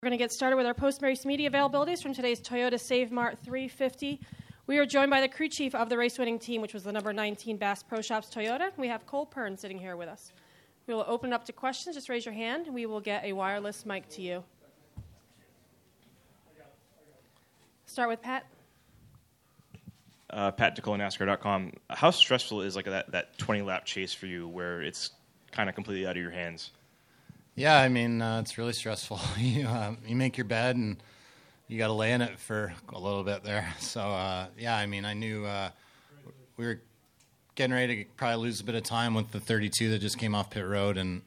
We're going to get started with our post-race media availabilities from today's Toyota Save Mart 350. We are joined by the crew chief of the race-winning team, which was the number 19 Bass Pro Shops Toyota. We have Cole Pern sitting here with us. We will open it up to questions. Just raise your hand, and we will get a wireless mic to you. Start with Pat. Pat DeCole, NASCAR.com. How stressful is that 20-lap chase for you where it's kind of completely out of your hands? Yeah, I mean, it's really stressful. You make your bed, and you got to lay in it for a little bit there. So, yeah, I mean, I knew we were getting ready to probably lose a bit of time with the 32 that just came off pit road and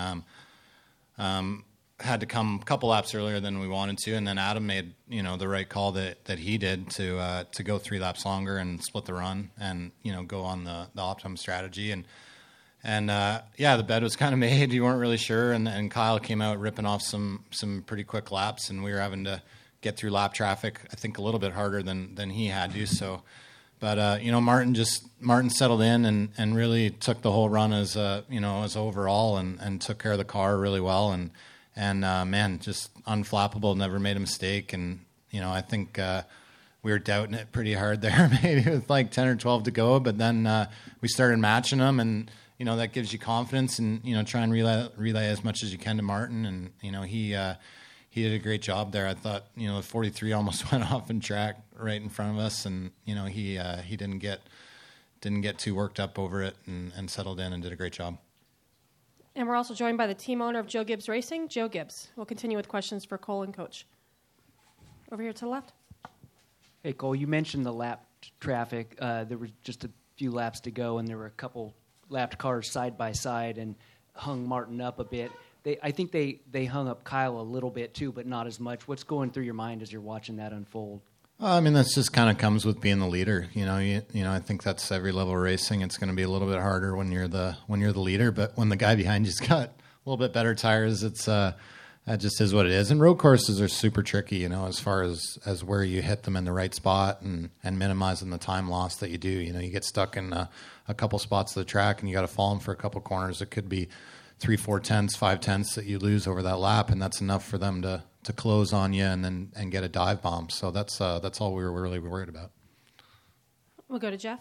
had to come a couple laps earlier than we wanted to. And then Adam made, the right call that he did to go 3 laps longer and split the run and, go on the optimum strategy. And the bed was kind of made. You weren't really sure, and Kyle came out ripping off some pretty quick laps, and we were having to get through lap traffic, I think, a little bit harder than he had to. So, but Martin settled in and really took the whole run as overall and took care of the car really well, and man, just unflappable, never made a mistake, and I think we were doubting it pretty hard there, maybe with like 10 or 12 to go, but then we started matching them and. That gives you confidence and, try and relay as much as you can to Martin. And, he did a great job there. I thought, the 43 almost went off in track right in front of us. And, he didn't get too worked up over it and settled in and did a great job. And we're also joined by the team owner of Joe Gibbs Racing, Joe Gibbs. We'll continue with questions for Cole and Coach. Over here to the left. Hey, Cole, you mentioned the lap traffic. There were just a few laps to go, and there were a couple lapped cars side by side and hung Martin up a bit. I think they hung up Kyle a little bit too, but not as much. What's going through your mind as you're watching that unfold? Well, I mean, that's just kind of comes with being the leader. I think that's every level of racing. It's going to be a little bit harder when you're the leader, but when the guy behind you's got a little bit better tires, it's that just is what it is. And road courses are super tricky, as far as where you hit them in the right spot and minimizing the time loss that you do. You get stuck in a couple spots of the track and you got to fall them for a couple corners. It could be 3, 4 tenths, 5 tenths that you lose over that lap, and that's enough for them to close on you and get a dive bomb. So that's all we were really worried about. We'll go to Jeff.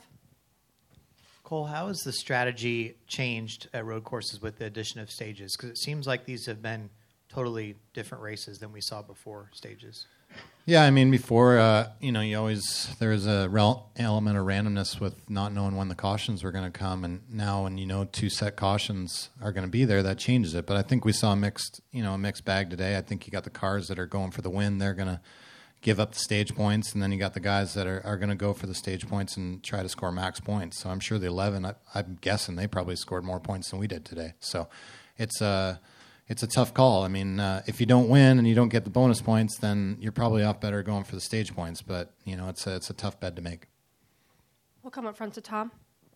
Cole, how has the strategy changed at road courses with the addition of stages? Because it seems like these have been totally different races than we saw before stages. Yeah, I mean, before, there's a element of randomness with not knowing when the cautions were going to come, and now when 2 set cautions are going to be there, that changes it. But I think we saw a mixed bag today. I think you got the cars that are going for the win. They're going to give up the stage points, and then you got the guys that are going to go for the stage points and try to score max points. So I'm sure the 11, I'm guessing they probably scored more points than we did today. So it's a tough call. I mean, if you don't win and you don't get the bonus points, then you're probably off better going for the stage points. But, it's a tough bet to make. We'll come up front to Tom.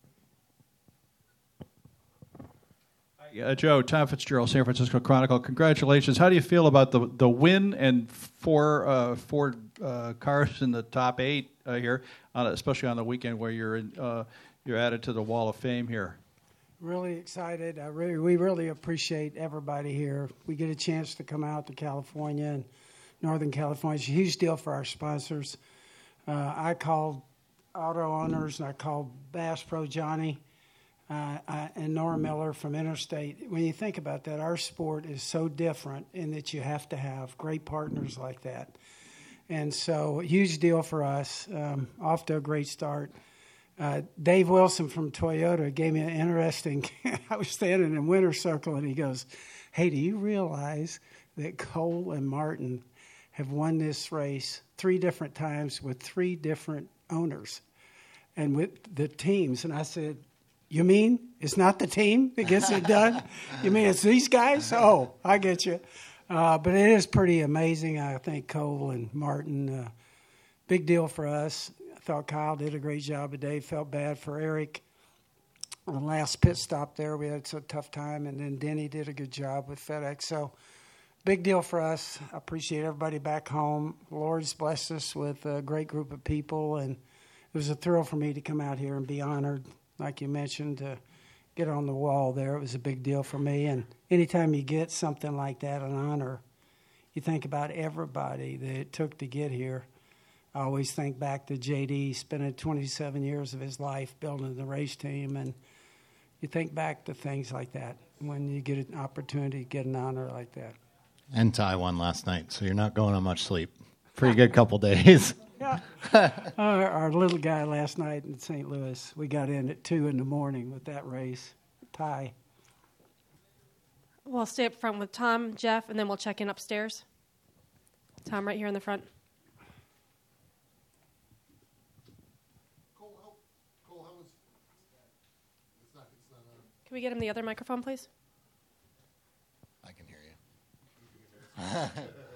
Joe, Tom Fitzgerald, San Francisco Chronicle. Congratulations. How do you feel about the win and four cars in the top 8 here, especially on the weekend where you're added to the Wall of Fame here? Really excited. We really appreciate everybody here. We get a chance to come out to California and Northern California. It's a huge deal for our sponsors. I called auto owners, and I called Bass Pro Johnny and Nora Miller from Interstate. When you think about that, our sport is so different in that you have to have great partners like that. And so, a huge deal for us. Off to a great start. Dave Wilson from Toyota gave me an interesting, I was standing in Winter Circle, and he goes, hey, do you realize that Cole and Martin have won this race 3 different times with 3 different owners and with the teams? And I said, you mean it's not the team that gets it done? You mean it's these guys? Oh, I get you. But it is pretty amazing. I think Cole and Martin, big deal for us. I thought Kyle did a great job today. Felt bad for Eric. On the last pit stop there, we had such a tough time, and then Denny did a good job with FedEx. So big deal for us. I appreciate everybody back home. The Lord's blessed us with a great group of people, and it was a thrill for me to come out here and be honored, like you mentioned, to get on the wall there. It was a big deal for me, and anytime you get something like that, an honor, you think about everybody that it took to get here. I always think back to J.D. spending 27 years of his life building the race team, and you think back to things like that when you get an opportunity to get an honor like that. And Ty won last night, so you're not going on much sleep. Pretty good couple days. Yeah. Our little guy last night in St. Louis, we got in at 2 in the morning with that race. Ty. We'll stay up front with Tom, Jeff, and then we'll check in upstairs. Tom, right here in the front. Can we get him the other microphone, please? I can hear you.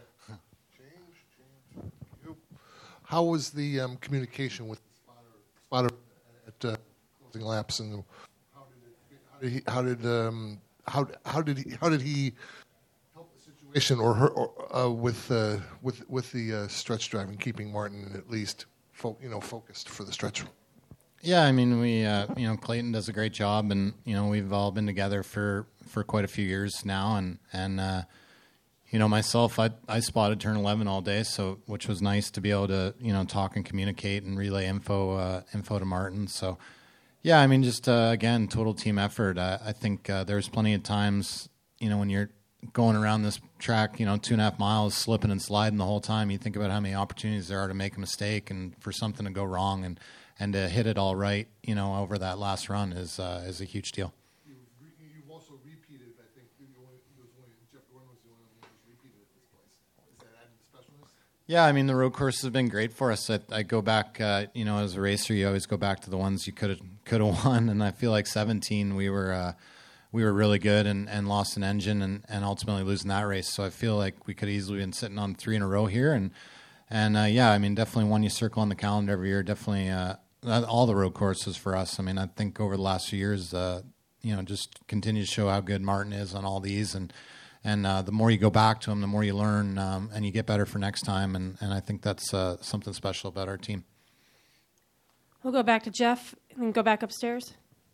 How was the communication with the spotter at closing laps, and how did he help the situation or her with the stretch driving, keeping Martin at least focused for the stretch? Yeah, I mean, we Clayton does a great job, and we've all been together for quite a few years now, and myself, I spotted turn 11 all day, so which was nice to be able to talk and communicate and relay info to Martin. So yeah, I mean, just again, total team effort. I think there's plenty of times when you're going around this track 2.5 miles, slipping and sliding the whole time. You think about how many opportunities there are to make a mistake and for something to go wrong, and to hit it all right, over that last run is a huge deal. You've also repeated, I think, Jeff Gordon was the only one who's repeated at this place. Is that added specialness? Yeah, I mean, the road course has been great for us. I go back, as a racer, you always go back to the ones you could have won, and I feel like 17 we were really good and lost an engine and ultimately losing that race. So I feel like we could easily been sitting on 3 in a row here, and yeah, I mean, definitely one you circle on the calendar every year. Definitely all the road courses for us. I mean, I think over the last few years, just continue to show how good Martin is on all these, and the more you go back to him, the more you learn, and you get better for next time, and I think that's something special about our team. We'll go back to Jeff and then go back upstairs.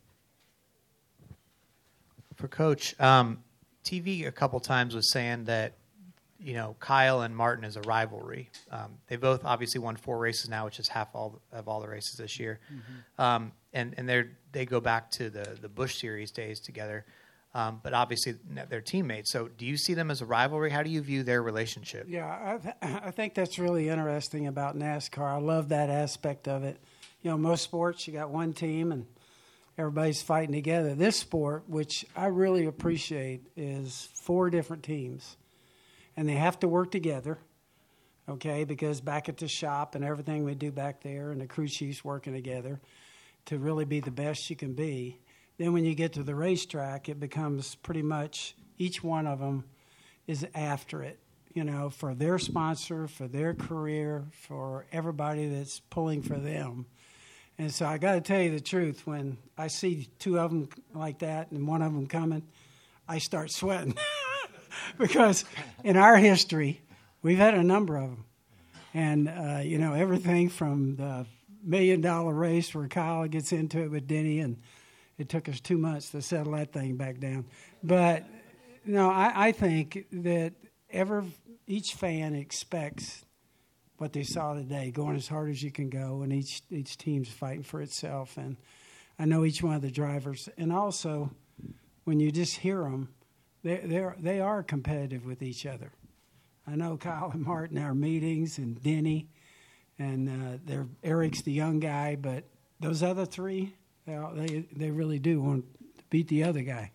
For Coach, TV a couple times was saying that Kyle and Martin is a rivalry. They both obviously won 4 races now, which is half of all the races this year. Mm-hmm. And they go back to the Busch Series days together. But obviously they're teammates. So do you see them as a rivalry? How do you view their relationship? Yeah, I think that's really interesting about NASCAR. I love that aspect of it. Most sports, you got one team and everybody's fighting together. This sport, which I really appreciate, is 4 different teams. And they have to work together, okay, because back at the shop and everything we do back there and the crew chiefs working together to really be the best you can be. Then when you get to the racetrack, it becomes pretty much each one of them is after it, for their sponsor, for their career, for everybody that's pulling for them. And so I got to tell you the truth, when I see 2 of them like that and one of them coming, I start sweating. Because in our history, we've had a number of them. And, everything from the $1 million race where Kyle gets into it with Denny, and it took us 2 months to settle that thing back down. But, I think that each fan expects what they saw today, going as hard as you can go, and each team's fighting for itself. And I know each one of the drivers. And also, when you just hear them, they are competitive with each other. I know Kyle and Martin are meetings, and Denny, and Eric's the young guy, but those other 3, they really do want to beat the other guy.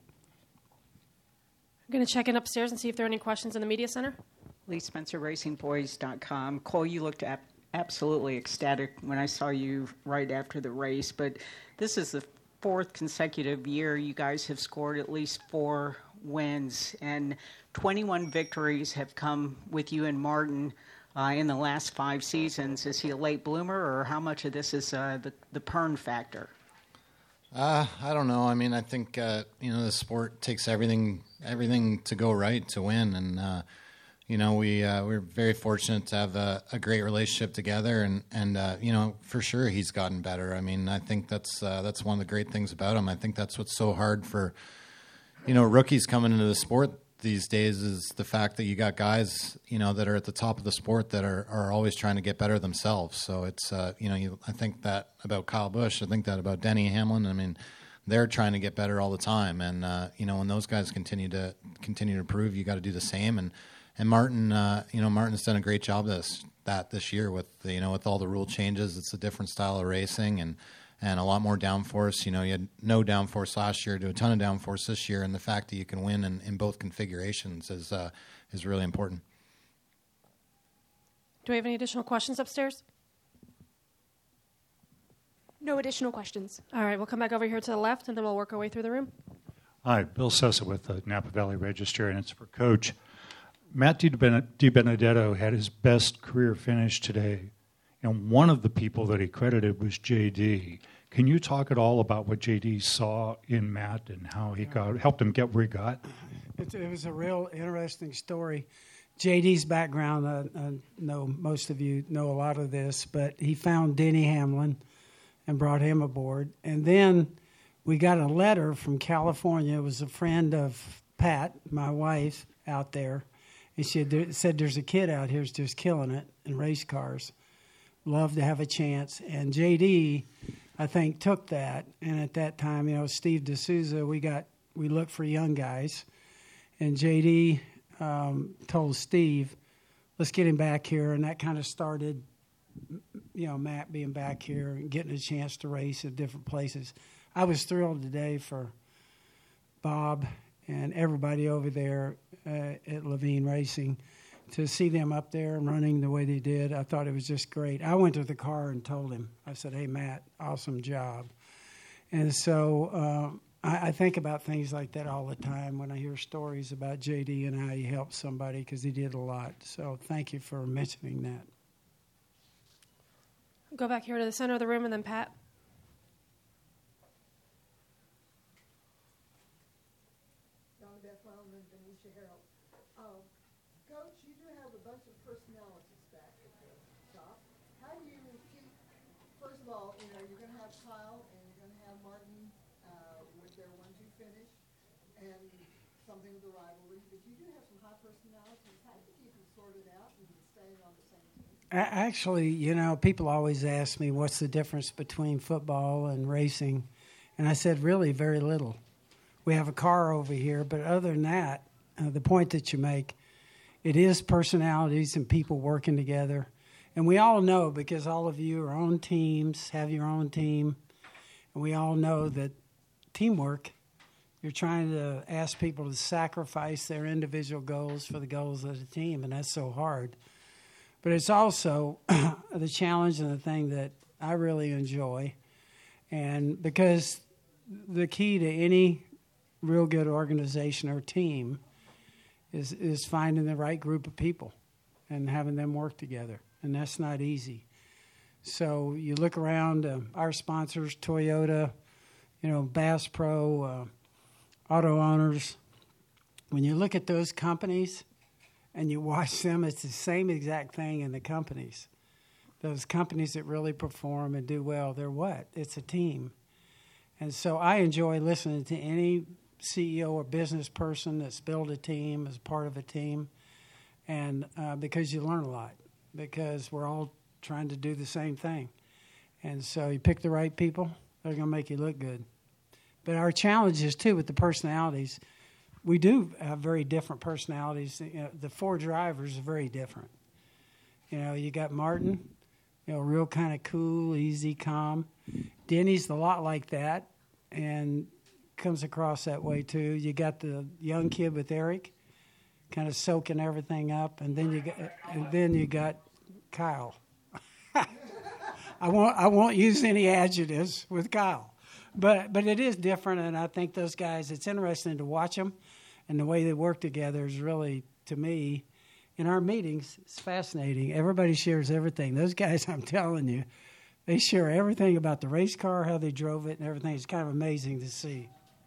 I'm going to check in upstairs and see if there are any questions in the media center. Lee Spencer, RacingBoys.com. Cole, you looked absolutely ecstatic when I saw you right after the race, but this is the 4th consecutive year you guys have scored at least 4 wins, and 21 victories have come with you and Martin in the last 5 seasons. Is he a late bloomer, or how much of this is the Pern factor? I don't know. I mean, I think the sport takes everything to go right to win, and we're very fortunate to have a great relationship together, and for sure he's gotten better. I mean, I think that's one of the great things about him. I think that's what's so hard for rookies coming into the sport. these days is the fact that you got guys, that are at the top of the sport that are always trying to get better themselves. So it's, I think that about Kyle Busch. I think that about Denny Hamlin. I mean, they're trying to get better all the time. And, when those guys continue to improve, you got to do the same. And Martin, Martin's done a great job this year with, with all the rule changes. It's a different style of racing and a lot more downforce. You had no downforce last year to a ton of downforce this year, and the fact that you can win in both configurations is really important. Do we have any additional questions upstairs? No additional questions. All right, we'll come back over here to the left, and then we'll work our way through the room. Hi, Bill Sosa with the Napa Valley Register, and it's for Coach. Matt DiBenedetto had his best career finish today, and one of the people that he credited was J.D. Can you talk at all about what J.D. saw in Matt and how he helped him get where he got? It was a real interesting story. J.D.'s background, I know most of you know a lot of this, but he found Denny Hamlin and brought him aboard. And then we got a letter from California. It was a friend of Pat, my wife, out there. And she said, there's a kid out here who's just killing it in race cars. Love to have a chance. And J.D., I think, took that. And at that time, Steve D'Souza, we looked for young guys. And J.D. told Steve, let's get him back here. And that kind of started, Matt being back here and getting a chance to race at different places. I was thrilled today for Bob and everybody over there at Levine Racing to see them up there and running the way they did. I thought it was just great. I went to the car and told him, I said, hey, Matt, awesome job. And so I think about things like that all the time when I hear stories about J.D. and how he helped somebody because he did a lot. So thank you for mentioning that. Go back here to the center of the room, and then Pat. Coach, you do have a bunch of personalities back at the top. How do you keep, first of all, you're going to have Kyle and you're going to have Martin with their 1-2 finish and something with the rivalry, but you do have some high personalities. How do you keep them sorted out and staying on the same team? Actually, people always ask me what's the difference between football and racing, and I said really very little. We have a car over here, but other than that, the point that you make, it is personalities and people working together. And we all know, because all of you are on teams, have your own team, and we all know that teamwork, you're trying to ask people to sacrifice their individual goals for the goals of the team, and that's so hard. But it's also the challenge and the thing that I really enjoy. And because the key to any real good organization or team is finding the right group of people and having them work together. And that's not easy. So you look around, our sponsors, Toyota, Bass Pro, Auto Owners. When you look at those companies and you watch them, it's the same exact thing in the companies. Those companies that really perform and do well, they're what? It's a team. And so I enjoy listening to any CEO or business person that's built a team, as part of a team, and because you learn a lot, because we're all trying to do the same thing. And so you pick the right people, they're going to make you look good. But our challenge is, too, with the personalities, we do have very different personalities. The 4 drivers are very different. You got Martin, real kind of cool, easy, calm. Denny's a lot like that, and comes across that way too. You got the young kid with Eric, kind of soaking everything up, and then you got Kyle. I won't use any adjectives with Kyle, but it is different, and I think those guys, it's interesting to watch them, and the way they work together is really, to me, in our meetings, it's fascinating. Everybody shares everything. Those guys, I'm telling you, they share everything about the race car, how they drove it, and everything. It's kind of amazing to see.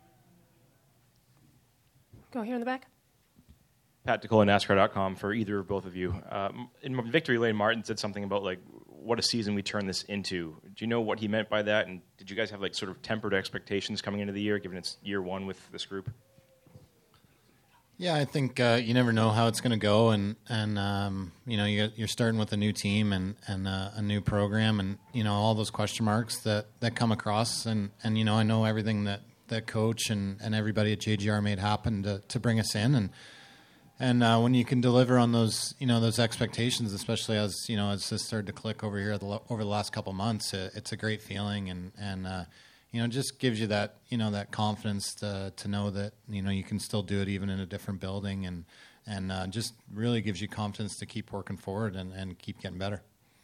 Go here in the back. Pat DeCola, NASCAR.com, for either or both of you. In Victory Lane, Martin said something about what a season we turn this into. Do you know what he meant by that? And did you guys have sort of tempered expectations coming into the year, given it's year one with this group? Yeah, I think you never know how it's going to go, and you're starting with a new team and a new program, and all those question marks that come across, and I know everything that coach and everybody at JGR made happen to bring us in, and when you can deliver on those those expectations, especially as as this started to click over here over the last couple months, it's a great feeling, and just gives you that, that confidence to know that, you can still do it even in a different building, and just really gives you confidence to keep working forward and keep getting better.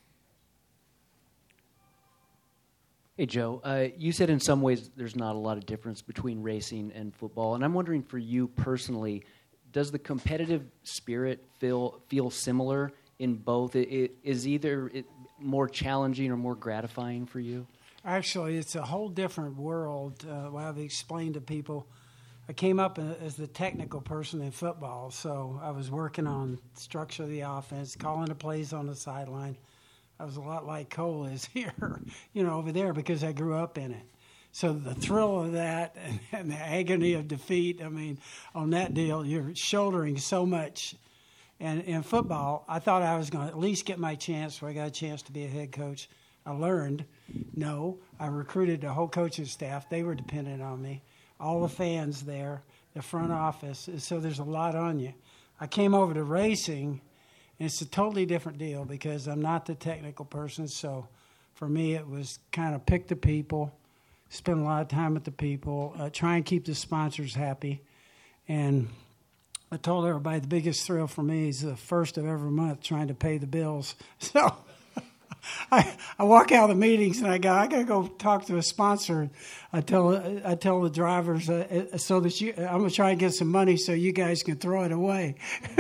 Hey, Joe, you said in some ways there's not a lot of difference between racing and football, and I'm wondering for you personally, does the competitive spirit feel similar in both? Is either more challenging or more gratifying for you? Actually, it's a whole different world. What I've explained to people, I came up as the technical person in football, so I was working on structure of the offense, calling the plays on the sideline. I was a lot like Cole is here, over there, because I grew up in it. So the thrill of that and the agony of defeat, on that deal, you're shouldering so much. And in football, I thought I was going to at least get my chance where I got a chance to be a head coach. I learned, no, I recruited the whole coaching staff. They were dependent on me. All the fans there, the front office. So there's a lot on you. I came over to racing, and it's a totally different deal because I'm not the technical person. So for me, it was kind of pick the people, spend a lot of time with the people, try and keep the sponsors happy. And I told everybody the biggest thrill for me is the first of every month trying to pay the bills. So I walk out of the meetings and I got to go talk to a sponsor. I tell the drivers so that I'm going to try and get some money so you guys can throw it away.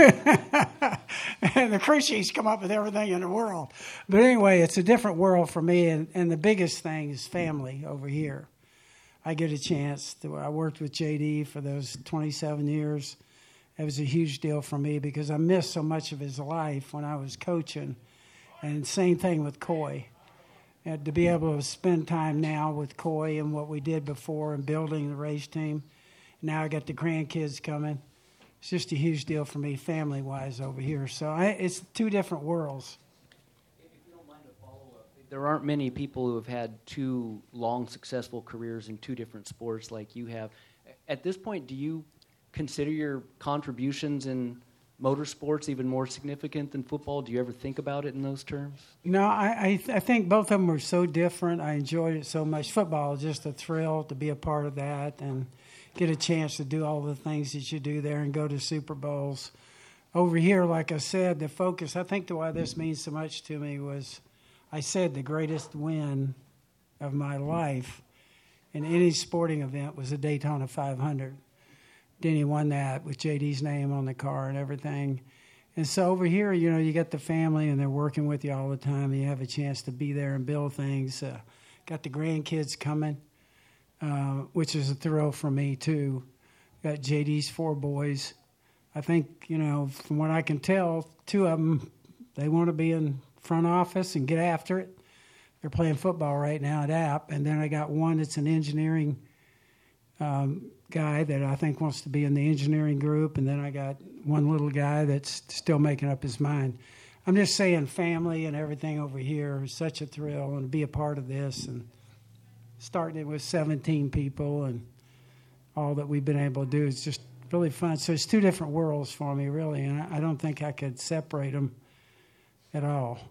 And the crew chiefs come up with everything in the world. But anyway, it's a different world for me, and the biggest thing is family over here. I get a chance I worked with JD for those 27 years. It was a huge deal for me because I missed so much of his life when I was coaching. And same thing with Coy. And to be able to spend time now with Coy and what we did before and building the race team. Now I got the grandkids coming. It's just a huge deal for me family-wise over here. So it's two different worlds. If you don't mind a follow-up, there aren't many people who have had two long, successful careers in two different sports like you have. At this point, do you consider your contributions in motorsports even more significant than football? Do you ever think about it in those terms? No, I think both of them were so different. I enjoyed it so much. Football is just a thrill to be a part of that and get a chance to do all the things that you do there and go to Super Bowls. Over here, like I said, the focus, I think why this means so much to me was, I said the greatest win of my life in any sporting event was the Daytona 500. Denny won that with JD's name on the car and everything. And so over here, you got the family and they're working with you all the time. And you have a chance to be there and build things. Got the grandkids coming, which is a thrill for me too. Got JD's 4 boys. I think, from what I can tell, 2 of them, they want to be in front office and get after it. They're playing football right now at App. And then I got one that's an engineering guy that I think wants to be in the engineering group, and then I got one little guy that's still making up his mind. I'm just saying family and everything over here is such a thrill, and to be a part of this, and starting it with 17 people and all that we've been able to do is just really fun. So it's 2 different worlds for me, really, and I don't think I could separate them at all.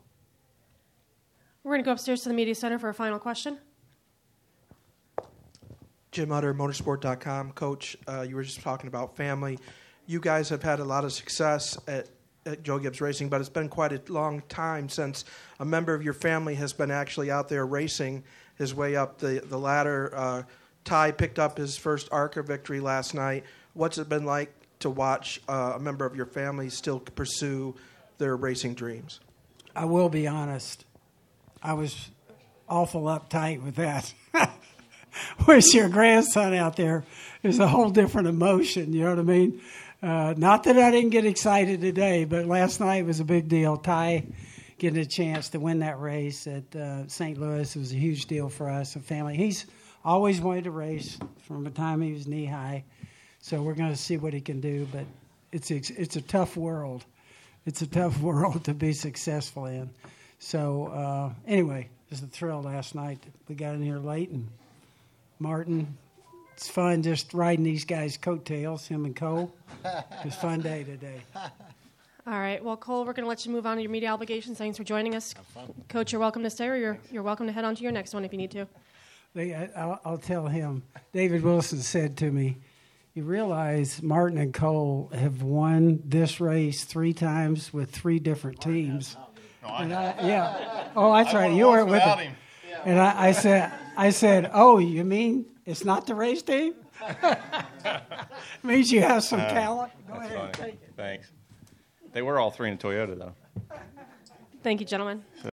We're going to go upstairs to the Media Center for a final question. Jim Utter, motorsport.com. Coach, you were just talking about family. You guys have had a lot of success at Joe Gibbs Racing, but it's been quite a long time since a member of your family has been actually out there racing his way up the ladder. Ty picked up his first ARCA victory last night. What's it been like to watch a member of your family still pursue their racing dreams? I will be honest. I was awful uptight with that. Where's your grandson out there? There's a whole different emotion, you know what I mean? Not that I didn't get excited today, but last night was a big deal. Ty getting a chance to win that race at St. Louis was a huge deal for us, a family. He's always wanted to race from the time he was knee-high, so we're going to see what he can do. But it's a tough world. It's a tough world to be successful in. So anyway, it was a thrill last night. We got in here late, and Martin, it's fun just riding these guys' coattails, him and Cole. It was a fun day today. All right. Well, Cole, we're going to let you move on to your media obligations. Thanks for joining us. Coach, you're welcome to stay, or you're welcome to head on to your next one if you need to. I'll tell him. David Wilson said to me, you realize Martin and Cole have won this race 3 times with 3 different teams. And oh, that's right. You weren't with him. And I said, oh, you mean it's not the race team? Means you have some talent. Go ahead and take it. Thanks. They were all 3 in a Toyota, though. Thank you, gentlemen.